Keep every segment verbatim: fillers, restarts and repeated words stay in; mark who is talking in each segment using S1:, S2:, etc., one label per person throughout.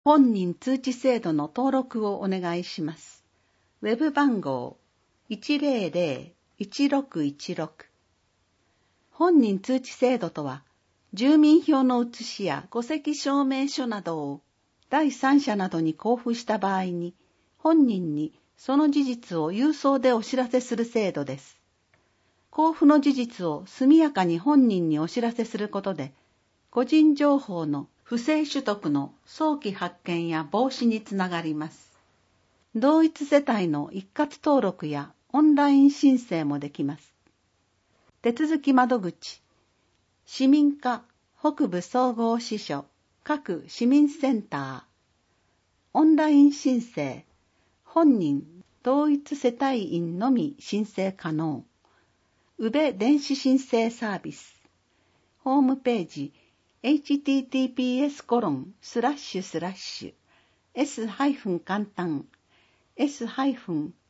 S1: 本人通知制度の登録をお願いします。ウェブ番号 いちまるまる いちろくいちろく。本人通知制度とは、住民票の写しや戸籍証明書などを第三者などに交付した場合に、本人にその事実を郵送でお知らせする制度です。交付の事実を速やかに本人にお知らせすることで、個人情報の不正取得の早期発見や防止につながります。同一世帯の一括登録やオンライン申請もできます。手続き窓口、市民課北部総合支所各市民センター、オンライン申請、本人同一世帯員のみ申請可能、宇部電子申請サービス、ホームページ エイチティーティーピーエスコロンスラッシュスラッシュエス簡単 エスカンタン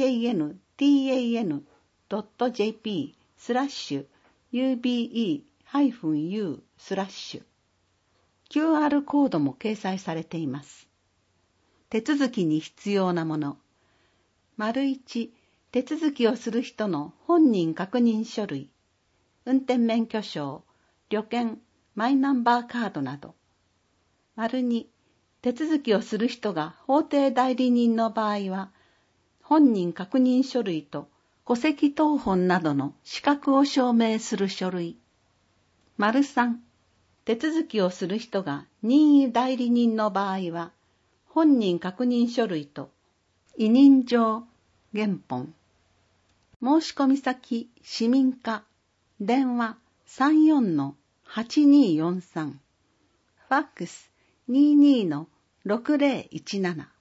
S1: ドットジェーピースラッシュユービーイーユースラッシュ キューアール コードも掲載されています。手続きに必要なもの。丸一、手続きをする人の本人確認書類、運転免許証、旅券、マイナンバーカードなど。丸二、手続きをする人が法定代理人の場合は、本人確認書類と戸籍謄本などの資格を証明する書類。丸三、手続きをする人が任意代理人の場合は、本人確認書類と委任状、原本。申込先、市民課、電話 さんよんのはちにーよんさん、ファックス にじゅうにのろくぜろいちなな。